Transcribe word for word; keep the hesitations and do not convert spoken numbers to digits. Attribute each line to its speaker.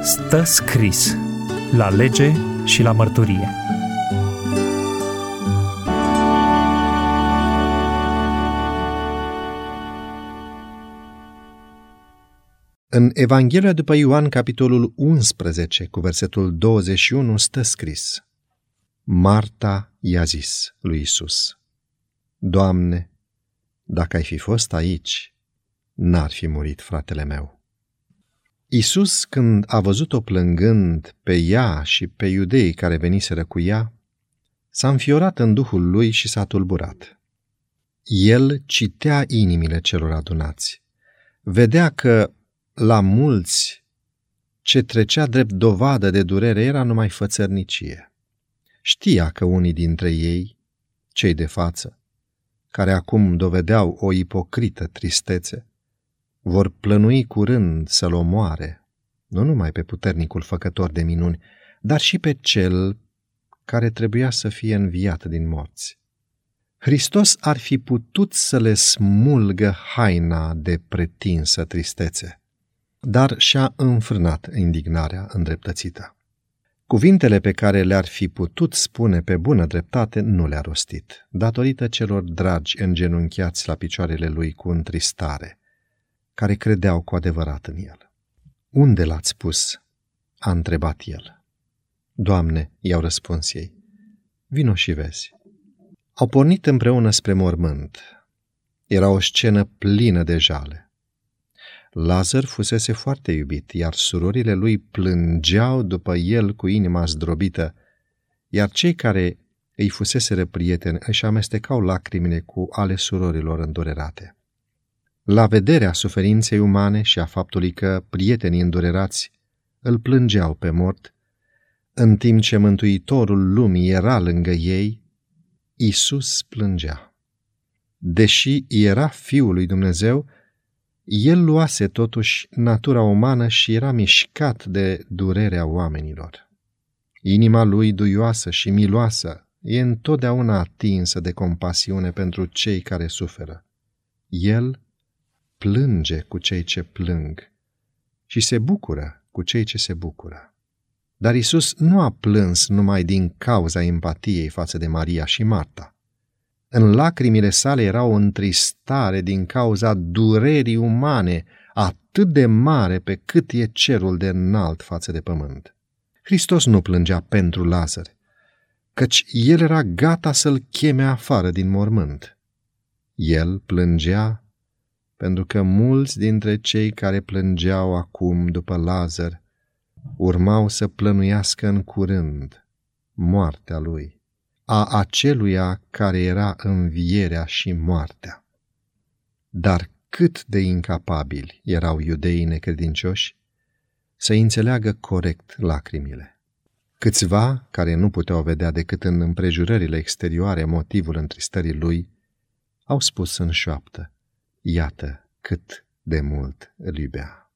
Speaker 1: Stă scris la lege și la mărturie.
Speaker 2: În Evanghelia după Ioan, capitolul unsprezece, cu versetul douăzeci și unu, stă scris: Marta i-a zis lui Iisus: Doamne, dacă ai fi fost aici, n-ar fi murit fratele meu. Iisus, când a văzut-o plângând pe ea și pe iudeii care veniseră cu ea, s-a înfiorat în duhul lui și s-a tulburat. El citea inimile celor adunați. Vedea că la mulți ce trecea drept dovadă de durere era numai fățărnicie. Știa că unii dintre ei, cei de față, care acum dovedeau o ipocrită tristețe, vor plănui curând să-l omoare, nu numai pe puternicul făcător de minuni, dar și pe cel care trebuia să fie înviat din morți. Hristos ar fi putut să le smulgă haina de pretinsă tristețe, dar și-a înfrânat indignarea îndreptățită. Cuvintele pe care le-ar fi putut spune pe bună dreptate nu le-a rostit, datorită celor dragi îngenunchiați la picioarele lui cu întristare, care credeau cu adevărat în el. Unde l-ați pus? A întrebat el. Doamne, i-au răspuns ei, vino și vezi. Au pornit împreună spre mormânt. Era o scenă plină de jale. Lazar fusese foarte iubit, iar surorile lui plângeau după el cu inima zdrobită, iar cei care îi fuseseră prieteni își amestecau lacrimile cu ale surorilor îndurerate. La vederea suferinței umane și a faptului că prietenii îndurerați îl plângeau pe mort, în timp ce Mântuitorul lumii era lângă ei, Iisus plângea. Deși era Fiul lui Dumnezeu, el luase totuși natura umană și era mișcat de durerea oamenilor. Inima lui duioasă și miloasă e întotdeauna atinsă de compasiune pentru cei care suferă. El plânge cu cei ce plâng și se bucură cu cei ce se bucură. Dar Iisus nu a plâns numai din cauza empatiei față de Maria și Marta. În lacrimile sale era o întristare din cauza durerii umane atât de mare pe cât e cerul de înalt față de pământ. Hristos nu plângea pentru Lazar, căci el era gata să-l cheme afară din mormânt. El plângea pentru că mulți dintre cei care plângeau acum după Lazar urmau să plănuiască în curând moartea lui, a aceluia care era învierea și moartea. Dar cât de incapabili erau iudeii necredincioși să înțeleagă corect lacrimile. Câțiva, care nu puteau vedea decât în împrejurările exterioare motivul întristării lui, au spus în șoaptă: Iată cât de mult îl iubea.